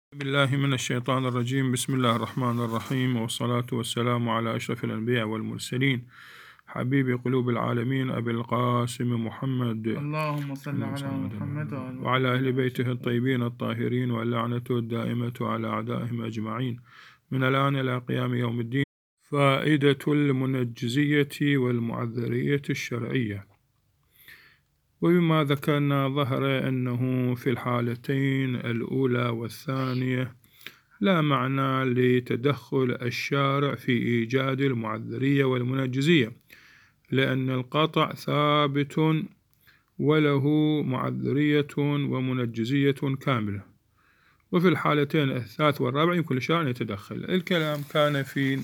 بالله من الشيطان الرجيم. بسم الله الرحمن الرحيم، والصلاة والسلام على أشرف الأنبياء والمرسلين، حبيب قلوب العالمين أبي القاسم محمد اللهم صل على محمد وعلى أهل بيته الطيبين الطاهرين، واللعنة الدائمة على أعدائهم أجمعين من الآن إلى قيام يوم الدين. فائدة المنجزية والمعذرية الشرعية. وبما ذكرنا ظهر أنه في الحالتين الأولى والثانية لا معنى لتدخل الشارع في إيجاد المعذرية والمنجزية، لأن القطع ثابت وله معذرية ومنجزية كاملة. وفي الحالتين الثالث والرابع يمكن للشارع أن يتدخل. الكلام كان في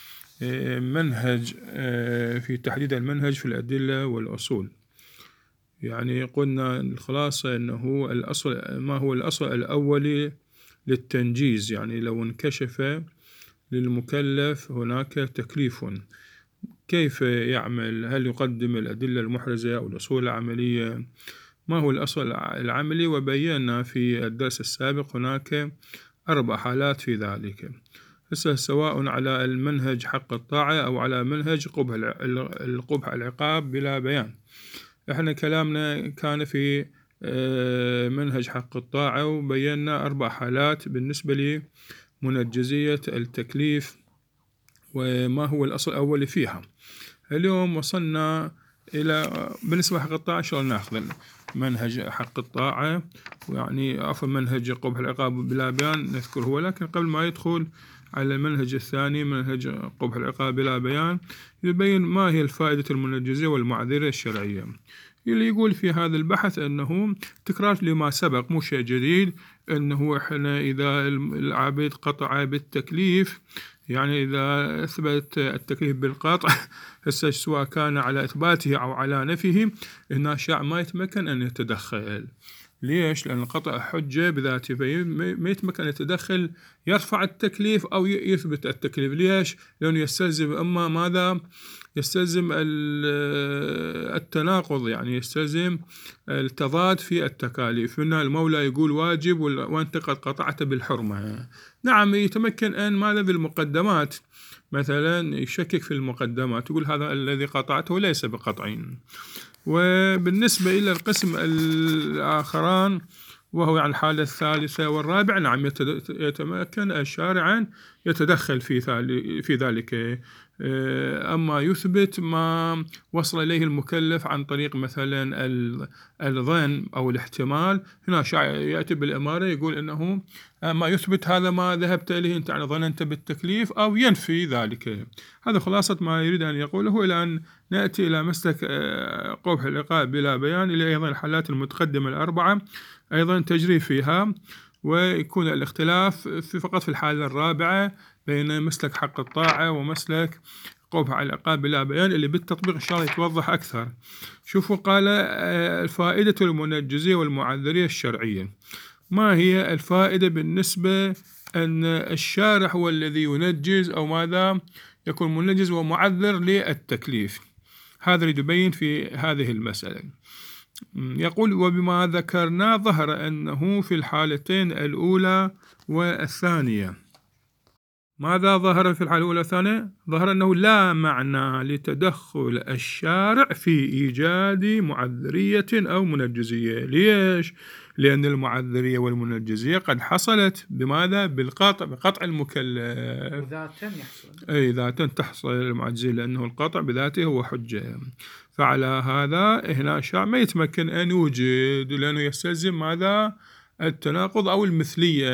منهج في تحديد المنهج في الأدلة والأصول. يعني قلنا الخلاصة أنه الأصل، ما هو الأصل الأولي للتنجيز؟ يعني لو انكشف للمكلف هناك تكليف، كيف يعمل؟ هل يقدم الأدلة المحرزة أو الأصول العملية؟ ما هو الأصل العملي؟ وبينا في الدرس السابق هناك 4 حالات في ذلك، سواء على المنهج حق الطاعة أو على منهج قبح العقاب بلا بيان. احنا كلامنا كان في منهج حق الطاعة، وبينا 4 حالات بالنسبة لمنجزية التكليف وما هو الأصل الأول فيها. اليوم وصلنا إلى بالنسبة حق الطاعة. إن شاء الله نأخذ منهج حق الطاعة، ويعني عفوا منهج قبح العقاب بلا بيان نذكره، ولكن قبل ما يدخل على المنهج الثاني منهج قبح العقاب بلا بيان يبين ما هي الفائدة المنجزية والمعذرة الشرعية. اللي يقول في هذا البحث أنه تكرار لما سبق، مو شيء جديد، أنه إحنا إذا العبد قطع بالتكليف، يعني إذا أثبت التكليف بالقطع سواء كان على إثباته أو على نفيه، إن الشارع ما يتمكن أن يتدخل. ليش؟ لأن القطع حجة بذاته، ما يتمكن أن يتدخل يرفع التكليف أو يثبت التكليف. ليش؟ لأنه يستلزم أما ماذا؟ يستلزم التناقض، يعني يستلزم التضاد في التكاليف. هنا المولى يقول واجب وأنت قد قطعت بالحرمة. نعم، يتمكن أن ماذا بالمقدمات، مثلا يشكك في المقدمات، يقول هذا الذي قطعته ليس بقطع. وبالنسبة إلى القسم الآخران وهو يعني الحالة الثالثة والرابعة، نعم يتمكن الشارع أن يتدخل في ذلك. أما يثبت ما وصل إليه المكلف عن طريق مثلا الظن أو الاحتمال، هنا شارع يأتي بالإمارة يقول أنه ما يثبت هذا ما ذهبت إليه أنت، يعني ظننت بالتكليف، أو ينفي ذلك. هذا خلاصة ما يريد أن يقوله، إلى أن نأتي إلى مسلك قبح العقاب بلا بيان، إلى أيضا الحالات المتقدمة ال4 أيضا تجري فيها، ويكون الاختلاف فقط في الحالة الرابعة بين مسلك حق الطاعة ومسلك قبح العقاب بلا بيان، اللي بالتطبيق إن شاء الله يتوضح أكثر. شوفوا، قال الفائدة المنجزية والمعذرية الشرعية. ما هي الفائدة بالنسبة أن الشارع هو الذي ينجز أو ماذا يكون منجز ومعذر للتكليف؟ هذا يبين في هذه المسألة. يقول وبما ذكرنا ظهر أنه في الحالتين الأولى والثانية. ماذا ظهر في الحالة الأولى والثانية؟ ظهر أنه لا معنى لتدخل الشارع في إيجاد معذرية أو منجزية. ليش؟ لأن المعذرية والمنجزية قد حصلت بماذا؟ بقطع المكلف. وذاتا يحصل، أي ذاتا تحصل المعجزية، لأنه القطع بذاته هو حجة. فعلى هذا هنا الشارع ما يتمكن أن يوجد، لأنه يستلزم ماذا؟ التناقض أو المثلية،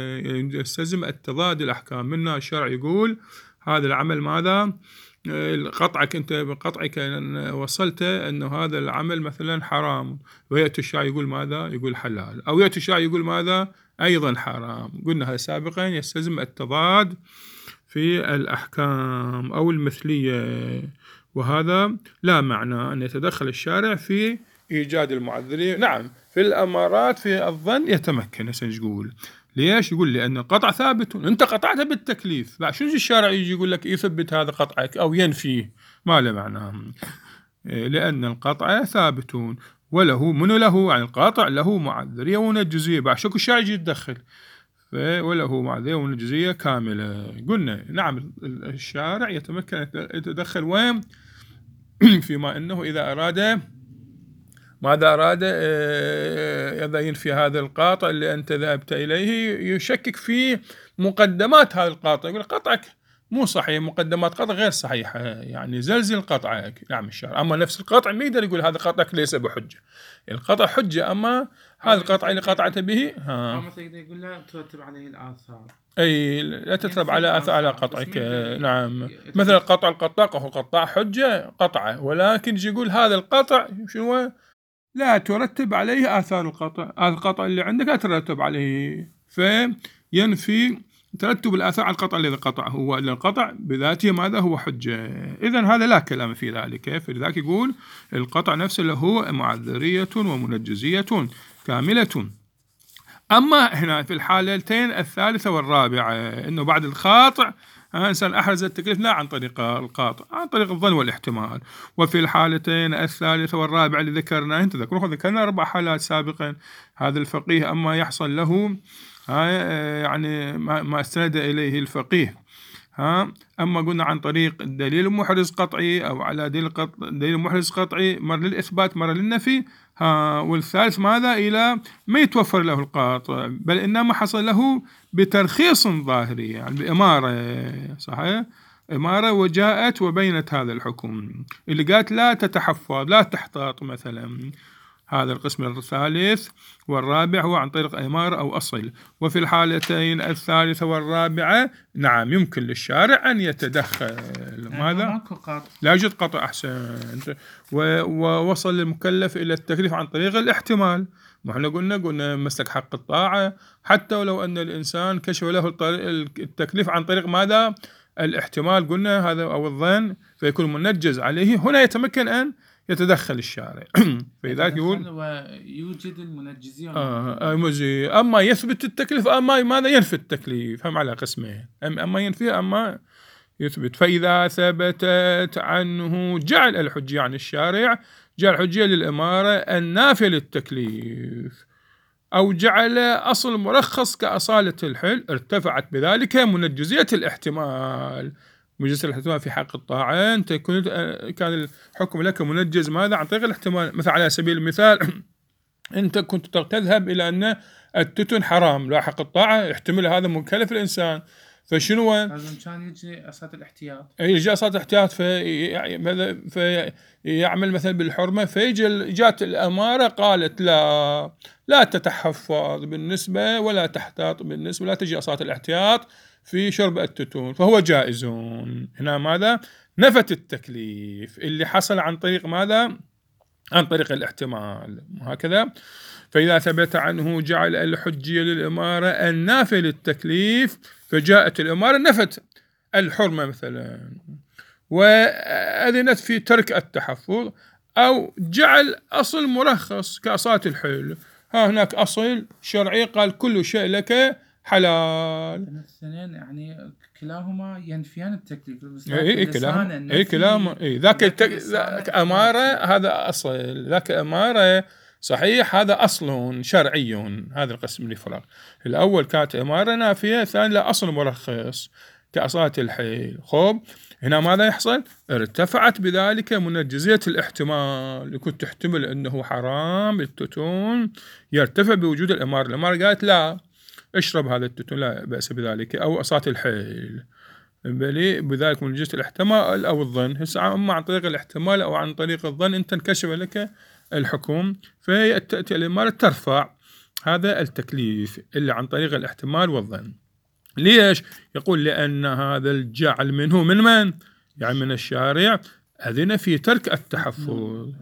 يستلزم التضاد الأحكام. منها الشرع يقول هذا العمل ماذا؟ قطعك أنت بقطعك أن وصلت أنه هذا العمل مثلا حرام، ويأتي الشرع يقول ماذا؟ يقول حلال، أو يأتي الشرع يقول ماذا؟ أيضا حرام. قلنا هذا سابقا، يستلزم التضاد في الأحكام أو المثلية، وهذا لا معنى أن يتدخل الشارع في إيجاد المعذرية. نعم، في الأمارات في الظن يتمكن. يقول ليش؟ يقول لأن القطع ثابت، أنت قطعت بالتكليف، بعد شو الشارع يجي يقول لك يثبت هذا قطعك أو ينفيه؟ ما له معنى، لأن القطع ثابت وله له عن القاطع له معذرية ومنجزية. بعد شو الشارع يجي يتدخل؟ وله معذرة ومنجزية كاملة. قلنا نعم الشارع يتمكن يتدخل وين فيما أنه إذا أراد ماذا أراد يبين في هذا القاطع اللي أنت ذهبت إليه، يشكك في مقدمات هذا القاطع، يقول قطعك مو صحيح، مقدمات قطع غير صحيحة، يعني زلزل قطعك. نعم الشارع. أما نفس القطع ما يقدر يقول هذا قطعك ليس بحجة، القطع حجة، أما هذا القطع اللي قطعت به مثلا يقول لا ترتب عليه الآثار، أي لا تترتب على آثار على قطعك. نعم مثل القطع القطاع هو قطاع حجة قطعه، ولكن يقول هذا القطع شنو لا ترتب عليه آثار القطع، هذا القطع اللي عندك لا ترتب عليه، فينفي ترتب الآثار على القطع الذي قطعه، وإن القطع بذاته ماذا هو حجة. إذن هذا لا كلام في ذلك، فلذلك يقول القطع نفسه له معذرية ومنجزية كاملة. أما هنا في الحالتين الثالثة والرابعة إنه بعد القاطع إنسان أحرز التكليف لا عن طريق القاطع، عن طريق الظن والاحتمال. وفي الحالتين الثالثة والرابعة اللي ذكرناها، ذكرنا 4 حالات سابقا. هذا الفقيه أما يحصل له يعني ما استند إليه الفقيه، أما قلنا عن طريق الدليل المحرز قطعي أو على دليل محرز قطعي، مرة للإثبات مرة للنفي. والثالث ماذا إلى ما يتوفر له القاطع، بل إنما حصل له بترخيص ظاهري، يعني بإمارة، صحيح إمارة وجاءت وبينت هذا الحكم اللي قالت لا تتحفظ لا تحتاط مثلا. هذا القسم الثالث والرابع هو عن طريق إمارة أو أصل. وفي الحالتين الثالثة والرابعة نعم يمكن للشارع أن يتدخل. ماذا؟ لا يوجد قطع أحسن، ووصل المكلف إلى التكليف عن طريق الاحتمال. ما احنا قلنا مسلك حق الطاعة، حتى ولو أن الإنسان كشف له التكليف عن طريق ماذا؟ الاحتمال، قلنا هذا أو الظن، فيكون منجز عليه. هنا يتمكن أن يتدخل الشارع. فلذلك يقول يوجد المنجزين أما يثبت التكليف أما ماذا ينفي التكليف، هم على قسمين، أما ينفي أما يثبت. فإذا ثبتت عنه جعل الحجية عن الشارع، جعل الحجية للإمارة النافية للتكليف، أو جعل أصل مرخص كأصالة الحل، ارتفعت بذلك منجزية الاحتمال. منجزية الاحتمال في حق الطاعة أنت كان الحكم لك منجز ماذا عن طريق الاحتمال. مثل على سبيل المثال أنت كنت تذهب إلى أن التتن حرام، لا حق الطاعة يحتمل هذا مكلف الإنسان، فشنو لازم كان يجي أسات الاحتياط، يجي أسات الاحتياط فيعمل مثلا بالحرمة، جات الأمارة قالت لا تتحفظ بالنسبة ولا تحتاط بالنسبة، لا تجي أسات الاحتياط في شرب التتون، فهو جائزون. هنا ماذا نفت التكليف اللي حصل عن طريق ماذا؟ عن طريق الاحتمال، هكذا. فإذا ثبت عنه جعل الحجية للإمارة النافية للتكليف، فجاءت الإمارة نفت الحرمة مثلا وأذنت في ترك التحفظ، أو جعل أصل مرخص كأصالة الحل. هناك أصل شرعي قال كل شيء لك حلال. الاثنين يعني كلاهما ينفيان التكليف. كلاهما ذاك أمارة، هذا أصل، ذاك أمارة صحيح، هذا أصل شرعي. هذا القسم اللي فرق، الأول كانت إمارة نافية، الثاني لا أصل مرخص كأصالة الحيل. خب هنا ماذا يحصل؟ ارتفعت بذلك منجزية الاحتمال، يكون تحتمل أنه حرام التتون، يرتفع بوجود الإمارة. الإمارة قالت لا اشرب هذا التتون لا بأس بذلك، أو أصالة الحيل، بذلك منجزية الاحتمال أو الظن. هسه أما عن طريق الاحتمال أو عن طريق الظن أنت انكشف لك الحكم، فتأتي الإمارة ترفع هذا التكليف اللي عن طريق الاحتمال والظن. ليش؟ يقول لأن هذا الجعل منه من من؟ يعني من الشارع، أذن في ترك التحفظ.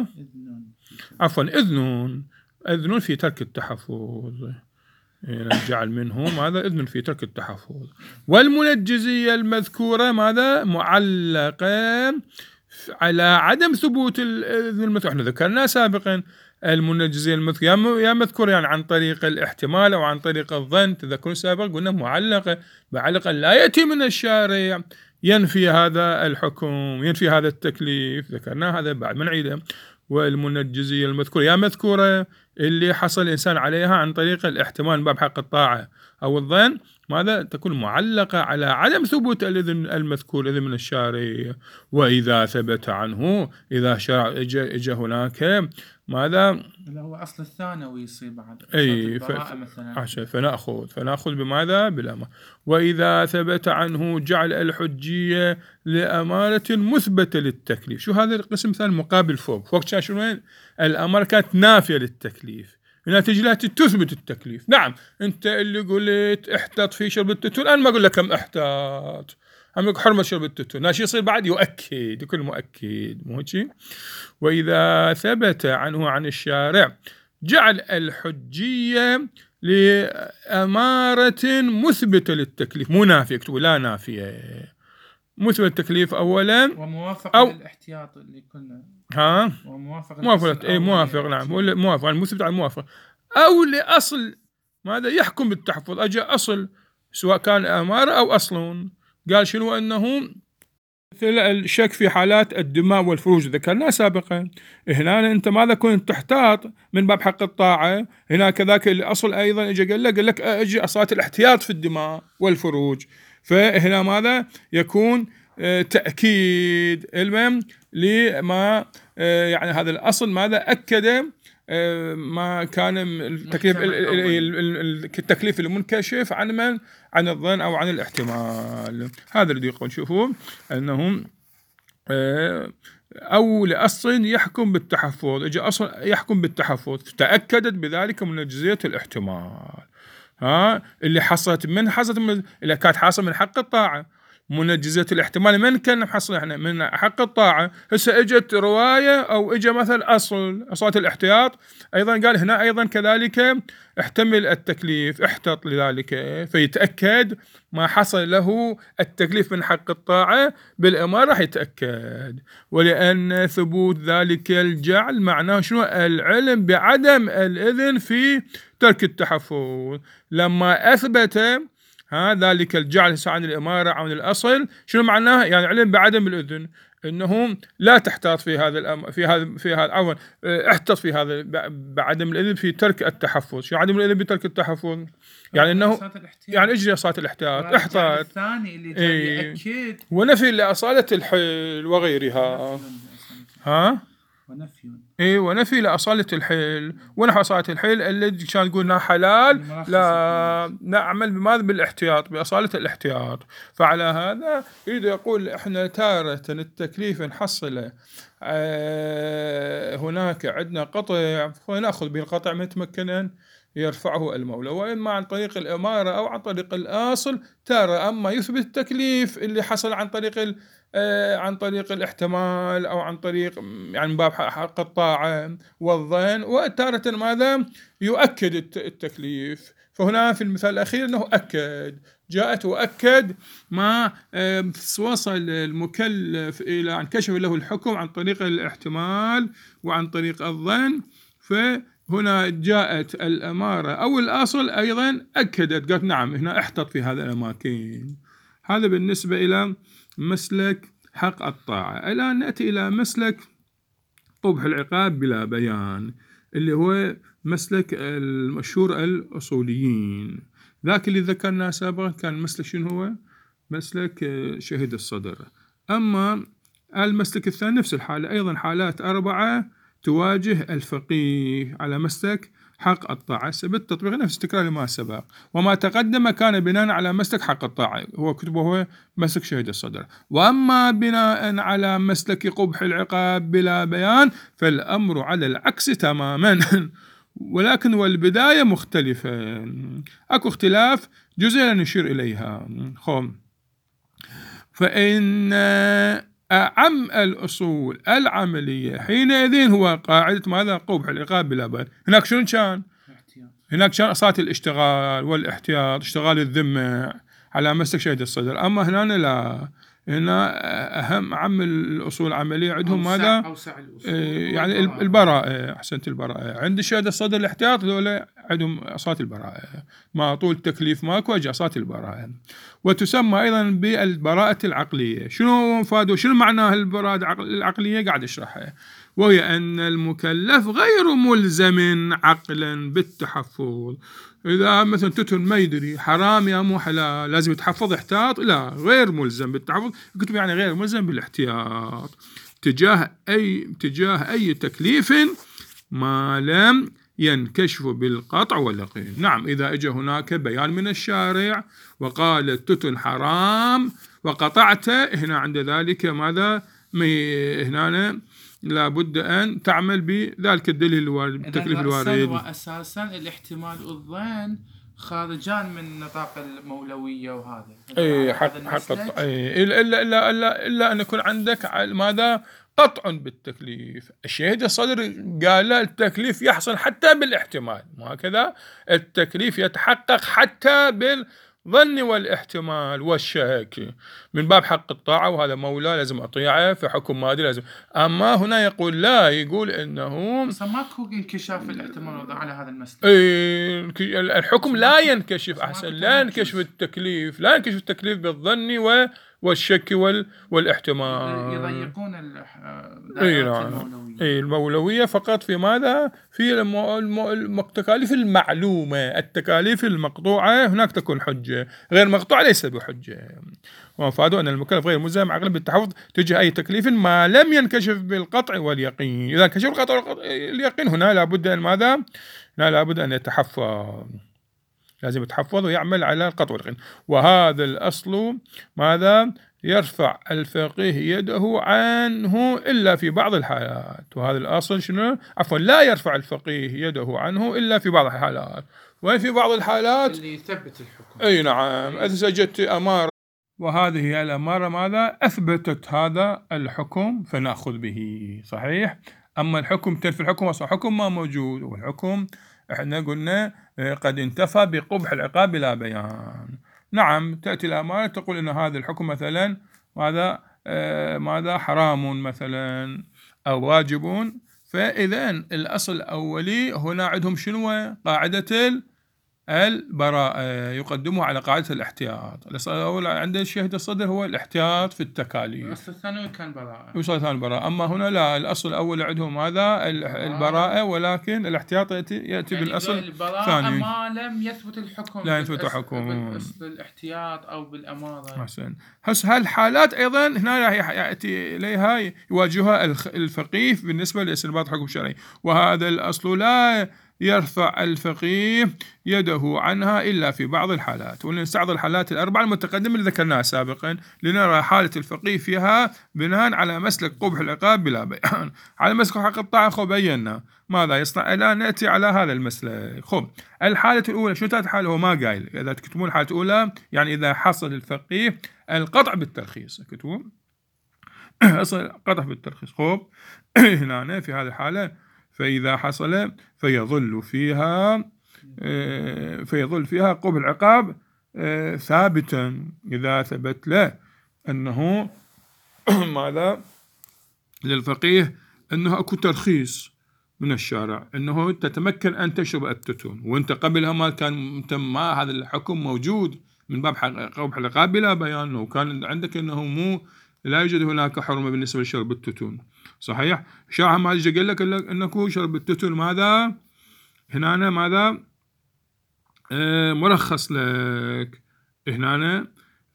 عفوا إذن في ترك التحفظ، جعل منه ماذا؟ إذن في ترك التحفظ. والمنجزية المذكورة ماذا؟ معلقة على عدم ثبوت الإذن المذكور. احنا ذكرنا سابقا المنجزية المذكورة يا مذكور يعني عن طريق الاحتمال أو عن طريق الظن، تذكرون سابقا قلنا معلقة لا يأتي من الشارع ينفي هذا الحكم، ينفي هذا التكليف، ذكرنا هذا بعد من عيده. والمنجزية المذكورة يا مذكورة اللي حصل الإنسان عليها عن طريق الاحتمال من باب حق الطاعة أو الظن، ماذا تكون معلقة على عدم ثبوت الإذن المذكور إذن من الشارع. وإذا ثبت عنه، إذا شرع إجا هناك ماذا اللي هو أصل الثانوي يصير بعد أي مثلا، فنأخذ بماذا؟ بالأمر. وإذا ثبت عنه جعل الحجية لأمارة مثبتة للتكليف. شو هذا القسم مثال مقابل فوق كان شنو؟ الأمارة كانت نافية للتكليف، هنا تجي لها تثبت التكليف. نعم أنت اللي قلت احتاط في شرب التتون، أنا ما أقول لك كم احتاط، هم يقول حرمة شرب التتون، ناشي يصير بعد يؤكد، يكون مؤكد، مو هيك؟ وإذا ثبت عنه عن الشارع جعل الحجية لأمارة مثبتة للتكليف، مو نافية، اكتبوا لا نافية، مثبت التكليف أولا، وموافقة للاحتياط اللي كنا موافق نعم، موافق المثبت على الموافق، أو لأصل ماذا يحكم بالتحفظ. أجى أصل سواء كان أمارة أو أصل، قال شنو؟ أنه مثل الشك في حالات الدماء والفروج ذكرناه سابقا. هنا أنت ماذا كنت تحتاط من باب حق الطاعة، هنا كذاك الأصل أيضا إجا قال لك أجي أصلاة الاحتياط في الدماء والفروج. فهنا ماذا يكون؟ تأكيد المهم لما يعني هذا الأصل ماذا أكد ما كان التكليف المنكشف عن من؟ عن الظن أو عن الاحتمال. هذا الذي يقول شوفوا أنهم أو لأصل يحكم بالتحفظ، إجا أصل يحكم بالتحفظ تأكدت بذلك من جزئية الاحتمال. اللي حصلت من اللي كانت حاصل من حق الطاعة من جزئية الاحتمال، من كان محصل احنا من حق الطاعة. هسه اجت رواية او اجى مثل اصل الاحتياط، ايضا قال هنا ايضا كذلك احتمل التكليف، احتط لذلك، فيتأكد ما حصل له التكليف من حق الطاعة بالإمارة راح يتأكد. ولأن ثبوت ذلك الجعل معناه شنو؟ العلم بعدم الإذن في ترك التحفظ. لما أثبت ذلك الجعل عن الإمارة عن الأصل، شنو معناه؟ يعني علم بعدم الإذن، إنهم لا تحتاط في هذا الأمر، في هذا عفوا احتط في هذا بعدم الإذن في ترك التحفظ. شو عدم الإذن بترك التحفظ؟ يعني إنه يعني اجري صلاة الاحتياط، احتاط الثاني اللي جاي يأكد ونفي لأصالة الحل وغيرها. ونفي لأصالة الحل ونحو أصالة الحل الذي كان يقولنا حلال، لا نعمل بماذا؟ بالاحتياط، بأصالة الاحتياط. فعلى هذا إذا يقول إحنا تارة التكليف نحصل هناك عندنا قطع، فنأخذ بالقطع متمكنا يرفعه المولى، وإما عن طريق الإمارة أو عن طريق الأصل تارة. أما يثبت التكليف اللي حصل عن طريق الاحتمال أو عن طريق يعني باب حق الطاعة والظن، وتارة ماذا؟ يؤكد التكليف. فهنا في المثال الأخير أنه أكد، جاءت وأكد ما وصل المكلف إلى أن كشف له الحكم عن طريق الاحتمال وعن طريق الظن. فهنا جاءت الأمارة أو الأصل أيضا أكدت، قالت نعم هنا احتط في هذه الأماكن. هذا بالنسبة إلى مسلك حق الطاعة. الآن نأتي إلى مسلك قبح العقاب بلا بيان، اللي هو مسلك المشهور الأصوليين. ذاك اللي ذكرناه سابقا كان مسلك شنو هو؟ مسلك شهد الصدر. أما المسلك الثاني نفس الحالة، أيضا حالات 4 تواجه الفقيه على مسلك حق الطاعة بالتطبيق نفس تكرار ما سبق. وما تقدم كان بناء على مسلك حق الطاعة، هو كتبه هو مسلك شهد الصدر. وأما بناء على مسلك قبح العقاب بلا بيان فالأمر على العكس تماما ولكن والبداية مختلفة، أكو اختلاف جزئيا نشير إليها. فإن أعم الأصول العملية حينئذ هو قاعدة ماذا؟ قبح العقاب بلا بيان. هناك شنو كان؟ هناك كان أصالة الاشتغال والاحتياط، اشتغال الذمة على مسلك شهد الصدر. أما هنا لا، هنا أهم عم الأصول العملية عندهم ماذا؟ يعني البراءة، أحسنت، البراءة عند شهد الصدر الاحتياط، ذولا عندهم أصالة البراءة، ما طول التكليف ماكو أجي أصالة البراءة. وتسمى أيضا بالبراءة العقلية. شنو مفاده؟ شنو معناها البراءة العقلية؟ قاعد أشرحها، وهي أن المكلف غير ملزم عقلا بالتحفظ. إذا مثلا تتن ما يدري حرام يا مو حلال لازم يتحفظ احتياط، لا، غير ملزم بالتحفظ، كتب يعني غير ملزم بالاحتياط تجاه أي تكليف ما لم ينكشف بالقطع واليقين. نعم، إذا اجى هناك بيان من الشارع وقال التتن حرام وقطعته، هنا عند ذلك ماذا؟ هنا لابد أن تعمل بذلك الدليل الوارد، التكليف الوارد. وأساسا الاحتمال والظن خارجان من نطاق المولوية، وهذا حق إلا أن يكون عندك ماذا؟ قطع بالتكليف. الشهيد الصدر قال التكليف يحصل حتى بالاحتمال، وهكذا التكليف يتحقق حتى بالظن والاحتمال والشك، من باب حق الطاعة، وهذا مولى لازم أطيعه، في حكم ماضي لازم. أما هنا يقول لا، يقول إنه ماكو انكشاف الاحتمال على هذا المسلك. الحكم لا ينكشف، أحسن لا ينكشف التكليف، لا ينكشف التكليف بالظن والشك والاحتمال. يضيقون المولوية فقط في ماذا؟ في التكاليف المعلومة. التكاليف المقطوعة هناك تكون حجة، غير مقطوعة ليس بحجة. ومفاده أن المكلف غير ملزم عقلا بالتحفظ تجاه أي تكليف ما لم ينكشف بالقطع واليقين. إذا كشف القطع واليقين هنا لابد أن ماذا؟ هنا لابد أن يتحفظ، لازم يتحفظ ويعمل على القطع واليقين. وهذا الأصل ماذا؟ يرفع الفقيه يده عنه إلا في بعض الحالات. وهذا الأصل شنو؟ عفوا، لا يرفع الفقيه يده عنه إلا في بعض الحالات. وين في بعض الحالات؟ اللي يثبت الحكم. أي نعم، أثبتت أمارة، وهذه الأمارة ماذا؟ أثبتت هذا الحكم فنأخذ به، صحيح. أما الحكم تنفي الحكم، أصلا حكم ما موجود، والحكم احنا قلنا قد انتفى بقبح العقاب بلا بيان. نعم، تأتي الأمارة تقول إن هذا الحكم مثلا ماذا حرام مثلا أو واجب، فإذا الأصل الأولي هنا عندهم شنو؟ قاعدة البراءة، يقدمه على قاعدة الاحتياط. الأصل الأول عند الشهيد الصدر هو الاحتياط في التكاليف، الأصل الثاني كان براءة، البراءة. أما هنا لا، الأصل الأول عندهم هذا البراءة، ولكن الاحتياط يأتي يعني بالأصل الثاني ما لم يثبت الحكم، لا يثبت الحكم بالأصل الاحتياط أو بالأمارة. حسن. هالحالات أيضا هنا يأتي إليها يواجهها الفقيه بالنسبة لاستنباط حكم شرعي. وهذا الأصل لا يرفع الفقيه يده عنها إلا في بعض الحالات. ولنستعرض الحالات الأربعة المتقدمة اللي ذكرناها سابقا لنرى حالة الفقيه فيها بناء على مسلك قبح العقاب بلا بيان. على مسلك حق الطاعة خب بينا ماذا يصنع، الآن نأتي على هذا المسلك. خب الحالة الأولى شو تات حالة؟ هو ما قايل، إذا تكتبون الحالة الأولى يعني إذا حصل الفقيه القطع بالترخيص، كتبون أصل قطع بالترخيص. خب هنا في هذه الحالة فإذا حصل فيظل فيها قبح العقاب ثابتا، إذا ثبت له أنه ماذا للفقيه أنه أكو ترخيص من الشارع أنه تتمكن أن تشرب التتون، وأنت قبلها ما كان ما هذا الحكم موجود من باب قبح العقاب بلا بيان، وكان عندك أنه لا يوجد هناك حرمة بالنسبة لشرب التتون، صحيح. شرع ما يجي قال لك أنك شرب التتون ماذا هنا ماذا مرخص لك هنا،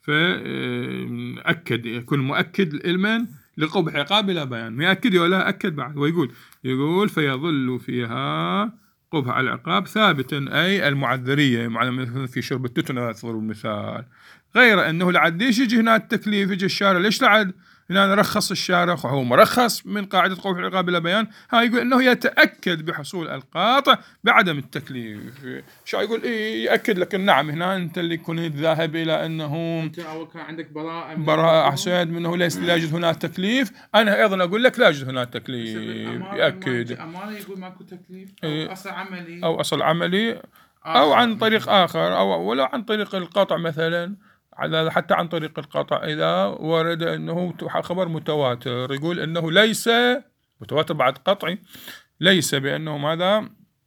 فأكد يكون مؤكد علما لقبح عقاب بلا بيان، ما يأكد ولا أكد بعد. ويقول فيظل فيها قبح العقاب ثابتا، أي المعذرية في شرب التتون أذكر المثال. غير أنه لعديش يجي هنا التكليف، يجي الشارع ليش لعد هنا نرخص الشارع، هو مرخص من قاعدة قبح العقاب بلا بيان. يقول أنه يتأكد بحصول القاطع بعدم التكليف. شو يقول يأكد لك نعم هنا أنت اللي كنت ذاهب إلى أنه أنت أول كان عندك براءة أحسن منه ليس لا يوجد هنا تكليف، أنا أيضا أقول لك لا يوجد هنا تكليف. يأكد أمانة يقول ماكو تكليف أو أصل عملي أو عن طريق آخر، أو ولو عن طريق القطع مثلا، حتى عن طريق القطع إذا ورد أنه خبر متواتر يقول أنه ليس متواتر بعد قطعي، ليس بأنه ماذا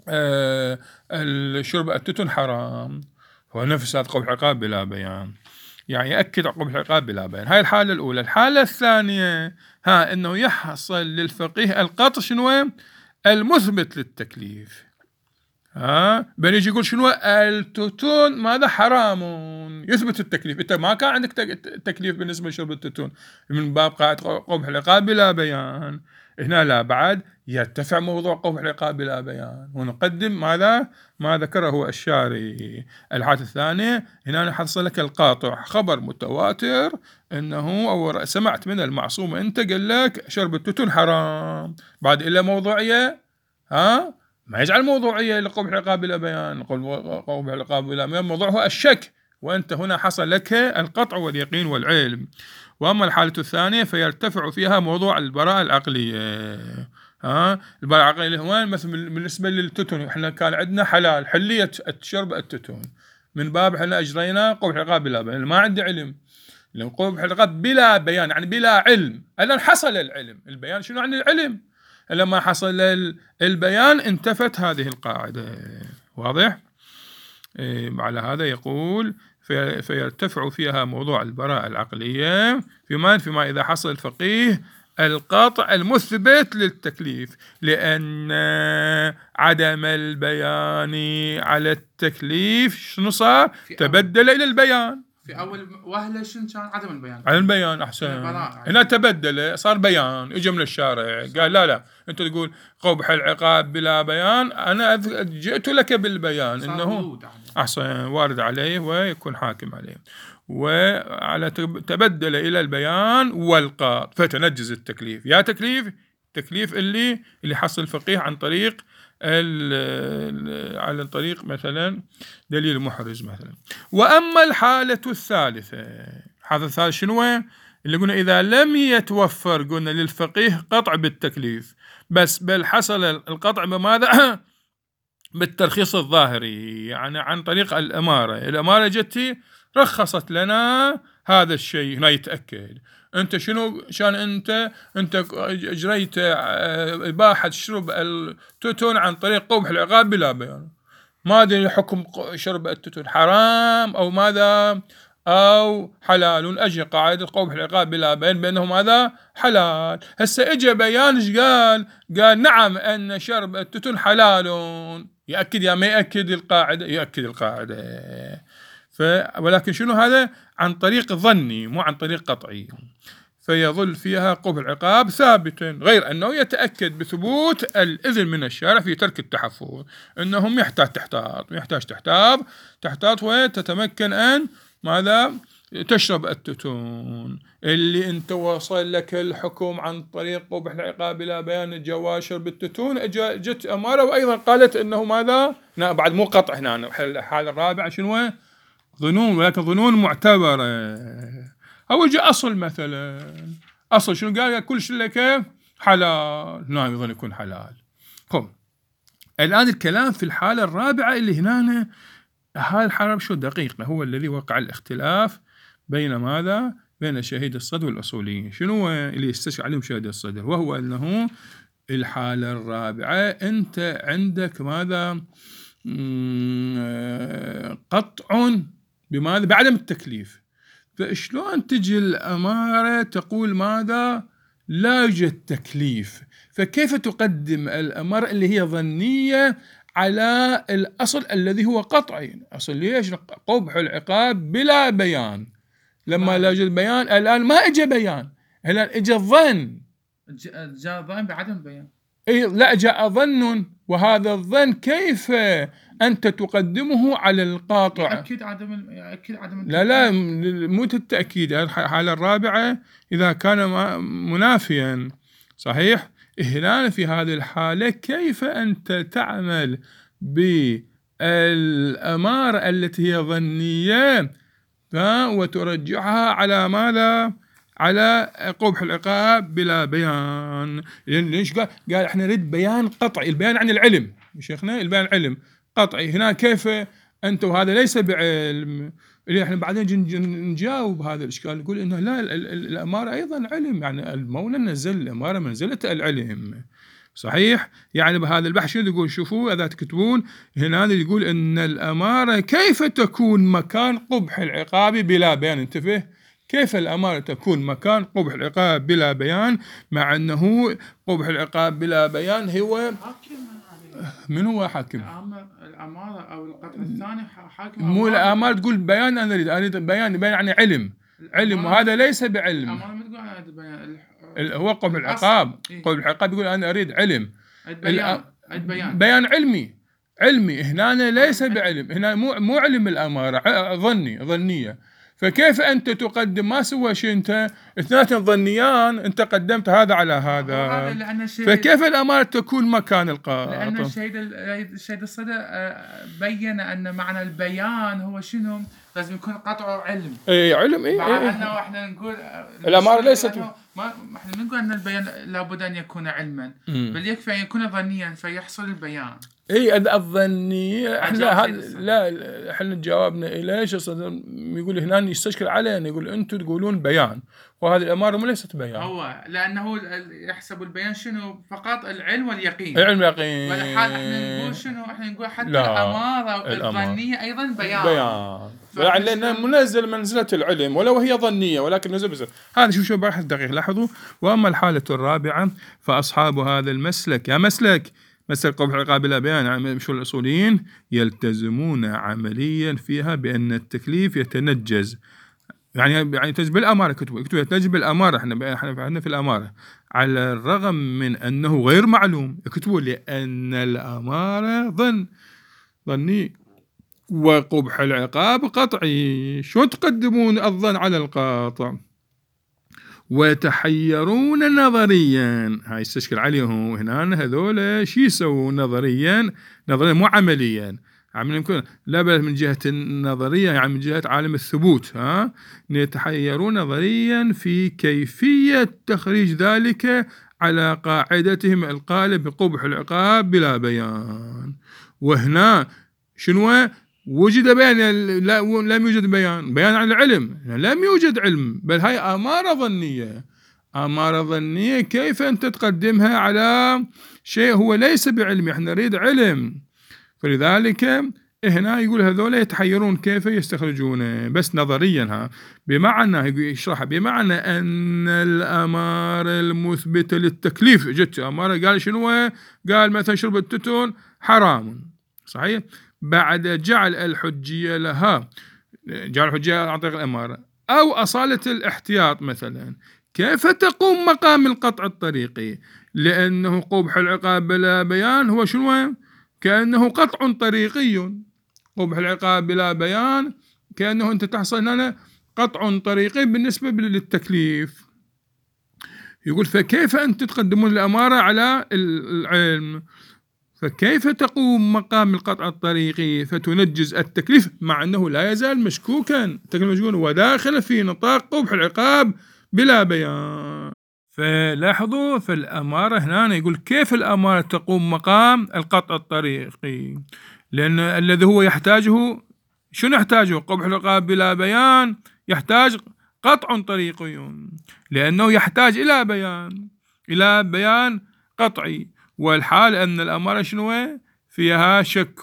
الشرب التتن حرام، هو نفس هذا قبح العقاب بلا بيان، يعني يأكد قبح العقاب بلا بيان. هاي الحالة الأولى. الحالة الثانية أنه يحصل للفقيه القطع شنو المثبت للتكليف. بل يجي يقول شنو التتون ماذا حرام، يثبت التكليف. انت ما كان عندك تكليف بالنسبه لشرب التتون، من باب قاعده قبح العقاب بلا بيان. هنا لا بعد يرتفع موضوع قبح العقاب بلا بيان، ونقدم ماذا ما ذكره الشاري. الحالة الثانية هنا حصل لك القاطع، خبر متواتر انه او سمعت من المعصوم انت قال لك شرب التتون حرام، بعد الا موضوعيه ما يجعل موضوعية لقبح العقاب بلا بيان. قبح العقاب بلا بيان موضوع هو الشك، وأنت هنا حصل لك القطع واليقين والعلم. وأما الحالة الثانية فيرتفع فيها موضوع البراءة العقلية. البراءة العقلية هو مثل بالنسبة للتتون، احنا كان عندنا حلية شرب التتون، من باب احنا أجرينا قبح العقاب بلا بيان. ما عندي علم، لو قبح العقاب بلا بيان يعني بلا علم. الآن حصل العلم، البيان شنو عن العلم؟ لما حصل البيان انتفت هذه القاعدة. واضح؟ على هذا يقول فيرتفع فيها موضوع البراءة العقلية فيما إذا حصل الفقيه القاطع المثبت للتكليف، لأن عدم البيان على التكليف شنو صار؟ تبدل إلى البيان. في أول وهلة شنو كان عدم البيان؟ عدم البيان أحسن. هنا تبدل صار بيان، اجى من الشارع قال لا أنت تقول قبح العقاب بلا بيان، أنا جئت لك بالبيان إنه أحسن وارد عليه ويكون حاكم عليه، وعلى تبدل إلى البيان والقاط فتنجز التكليف. يا تكليف اللي حصل الفقيه عن طريق على طريق مثلا دليل محرز مثلا. وأما الحالة الثالثة، الحالة الثالثة شنو؟ اللي قلنا إذا لم يتوفر قلنا للفقيه قطع بالتكليف بس، بل حصل القطع بماذا؟ بالترخيص الظاهري، يعني عن طريق الأمارة جتي رخصت لنا هذا الشيء. هنا يتأكد أنت شنو شان أنت أجريت إباحة شرب التتون عن طريق قبح العقاب بلا بيان. ما أدري حكم شرب التتون حرام أو ماذا أو حلال. أجي قاعدة قبح العقاب بلا بيان بأنه ماذا حلال. هسه إجا بيان إيش قال نعم أن شرب التتون حلال. يأكد يا ما يأكد القاعدة؟ يأكد القاعدة. ولكن شنو هذا؟ عن طريق ظني مو عن طريق قطعي. فيظل فيها قبح العقاب ثابتا، غير أنه يتأكد بثبوت الإذن من الشارع في ترك التحفظ، أنهم يحتاج تحتاط وتتمكن أن ماذا تشرب التتون. اللي انت وصل لك الحكم عن طريق قبح العقاب بلا بيان جواز شرب التتون، جت أمارة وأيضا قالت أنه ماذا بعد مو قطع. هنا الحالة الرابعة شنو؟ ظنون، ولكن ظنون معتبرة. أو جاء أصل مثلا، أصل شنو قال كل شيء لك حلال، هنا أيضا يكون حلال. الآن الكلام في الحالة الرابعة اللي هنا، هذه الحالة شو دقيقة، هو الذي وقع الاختلاف بين ماذا؟ بين شهيد الصدر والأصوليين. شنو اللي يستشعر عليهم شهيد الصدر؟ وهو أنه الحالة الرابعة أنت عندك ماذا؟ قطع بماذا؟ بعدم التكليف. فشلون تجي الأمارة تقول ماذا؟ لا يوجد تكليف، فكيف تقدم الأمارة اللي هي ظنية على الأصل الذي هو قطعي؟ أصل ليش قبح العقاب بلا بيان؟ لما لا يوجد بيان الآن ما إجا بيان، الآن إجا الظن، جاء ظن بعدم بيان. لا جاء ظن، وهذا الظن كيف أنت تقدمه على القاطع؟ يأكد عدم لا مو التأكيد. الحالة الرابعة إذا كان منافيا صحيح. هنا في هذه الحالة كيف أنت تعمل بالأمارة التي هي ظنية وترجعها على ماذا؟ على قبح العقاب بلا بيان. ليش قال احنا نريد بيان قطعي، البيان عن العلم شيخنا، البيان علم قطعي. هنا كيف أنت وهذا ليس بعلم؟ اللي احنا بعدين نجاوب هذا الإشكال، نقول إنه لا، الأمارة أيضا علم، يعني المولى نزل الأمارة منزلة العلم صحيح؟ يعني بهذا البحث شنو يقول؟ شوفوا إذا تكتبون هنا يقول أن الأمارة كيف تكون مكان قبح العقاب بلا بيان. انتبه، كيف الأمارة تكون مكان قبح العقاب بلا بيان، مع أنه قبح العقاب بلا بيان هو من هو حاكم؟ الأمارة أو القطع الثاني حاكم. مو الأمارة تقول بيان، أنا أريد بيان يعني علم وهذا ليس بعلم. الأمارة ما تقول أنا أريد بيان، هو قبح العقاب. قبح العقاب يقول أنا أريد علم، بيان علمي هنا ليس بعلم، هنا مو علم الأمارة، ظنية. فكيف أنت تقدم؟ ما سوى شيء، أنت اثنين ظنيان، أنت قدمت هذا على هذا. فكيف الأمارة تكون مكان القاطع؟ لأن الشهيد الصدر بين أن معنى البيان هو شنو؟ لازم يكون قطعه علم. علم. مع أنه احنا نقول الأمارة ليست، ما احنا نقول أن البيان لابد أن يكون علما، بل يكفي أن يكون ظنيا فيحصل البيان. الظني احنا لا احنا جوابنا ليش يقول هنا يستشكل علينا، يقول انتم تقولون بيان وهذه الاماره ليست بيان. هو لانه يحسب البيان شنو؟ فقط العلم واليقين. العلم واليقين. والحال احنا نقول شنو؟ احنا نقول حتى الاماره الظنيه ايضا بيان. يعني لأنه منزل منزلة العلم ولو هي ظنية، ولكن نزل. هذا شو بحث دقيق. لاحظوا. واما الحالة الرابعة فاصحاب هذا المسلك مسلك قبح العقاب بلا بيان، يعني شو الأصوليين يلتزمون عمليا فيها بأن التكليف يتنجز، يعني تنجز بالأمارة. كتبوا يتنجز بالأمارة. احنا عندنا في الأمارة على الرغم من أنه غير معلوم. يكتبوا لأن الأمارة ظني وقبح العقاب قطعي. شو تقدمون الظن على القاطع؟ ويتحيرون نظريا. هاي يستشكل عليهم هنا هذول شو يسوون نظريا مو عمليا. يمكن لا بل من جهة النظرية، يعني من جهة عالم الثبوت. يتحيرون نظريا في كيفية تخريج ذلك على قاعدتهم القائلة بقبح العقاب بلا بيان. وهنا شنو؟ وجد بيان؟ لم يوجد بيان عن العلم، لم يوجد علم، بل هاي أمارة ظنية. كيف أنت تقدمها على شيء هو ليس بعلم؟ احنا نريد علم. فلذلك هنا يقول هذول يتحيرون كيف يستخرجون بس نظريا. بمعنى يشرح بمعنى أن الأمارة المثبتة للتكليف، جت أمارة قال شنو؟ قال مثلا شرب التتون حرام، صحيح؟ بعد جعل الحجية لها، جعل الحجية عن طريق الأمارة أو أصالة الاحتياط مثلا، كيف تقوم مقام القطع الطريقي؟ لأنه قبح العقاب بلا بيان هو شنو؟ كأنه قطع طريقي. قبح العقاب بلا بيان كأنه أنت تحصل هنا قطع طريقي بالنسبة للتكليف. يقول فكيف أنت تقدمون الأمارة على العلم؟ فكيف تقوم مقام القطع الطريقي فتنجز التكليف مع أنه لا يزال مشكوكا وداخل في نطاق قبح العقاب بلا بيان؟ فلاحظوا في الأمارة هنا يقول كيف الأمارة تقوم مقام القطع الطريقي؟ لأن الذي هو يحتاجه شنو يحتاجه؟ قبح العقاب بلا بيان يحتاج قطع طريقي، لأنه يحتاج إلى بيان قطعي. والحال أن الأمارة شنو؟ فيها شك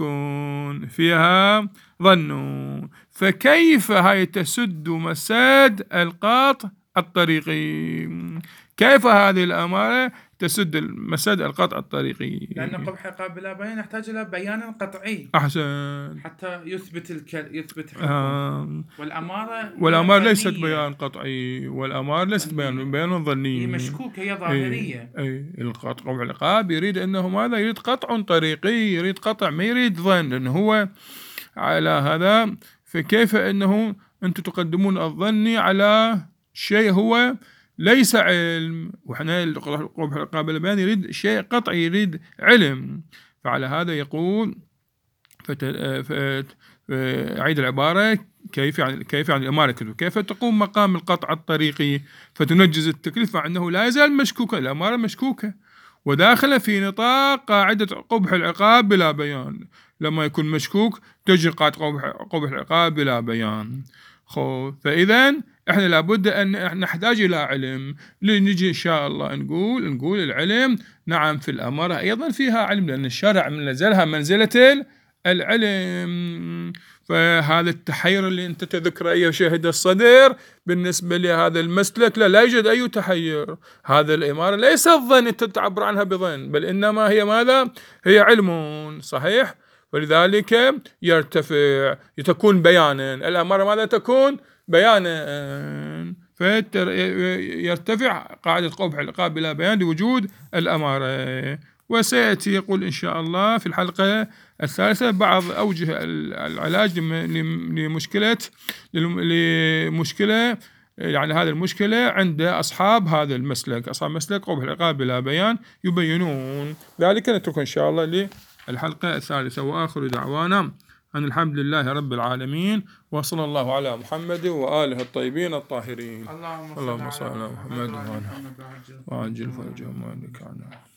فيها ظن. فكيف هاي تسد مساد القطع الطريقي؟ كيف هذه الأمارة تسد مساد القطع الطريقي؟ لأن قبح العقاب بلا بيان يحتاج إلى بيان قطعي. أحسن. حتى يثبت حكم. والأمارة ليست بيان قطعي، والأمارة ليست بيان ظني. هي مشكوكة، هي ظاهرية. قبح العقاب يريد أنه ماذا؟ يريد قطع طريقي، يريد قطع، ما يريد ظن. لأنه هو على هذا. فكيف أنه أنتم تقدمون الظني على شيء هو ليس علم؟ وحنا قبح العقاب بلا بيان يريد شيء قطعي، يريد علم. فعلى هذا يقول أعيد العبارة. كيف يعني الأمارة كيف تقوم مقام القطع الطريقي فتنجز التكليف مع أنه لا يزال مشكوكة؟ الأمارة مشكوكة وداخلة في نطاق قاعدة قبح العقاب بلا بيان. لما يكون مشكوك تجري قاعدة قبح العقاب بلا بيان. فإذا إحنا لابد أن نحتاج إلى علم، لنجي إن شاء الله نقول العلم نعم في الأمارة أيضا فيها علم، لأن الشرع منزلها منزلة العلم. فهذا التحير اللي أنت تذكره أيها شاهد الصدر بالنسبة لهذا المسلك لا يوجد أي تحير. هذا الإمارة ليس الظن أنت تعبر عنها بظن، بل إنما هي ماذا؟ هي علم صحيح. ولذلك يرتفع تكون بيانا، الأمارة ماذا تكون؟ بيانا. فيرتفع قاعدة قبح العقاب بلا بيان لوجود الأمارة. وسيأتي يقول إن شاء الله في الحلقة الثالثة بعض أوجه العلاج لمشكلة يعني هذه المشكلة عند أصحاب هذا المسلك، أصحاب مسلك قبح العقاب بلا بيان يبينون ذلك. نترك إن شاء الله للحلقة الثالثة. وآخر دعوانا أن الحمد لله رب العالمين، وصلى الله على محمد وآله الطيبين الطاهرين. اللهم صل على محمد وعجل فرجهم وإنك عنه.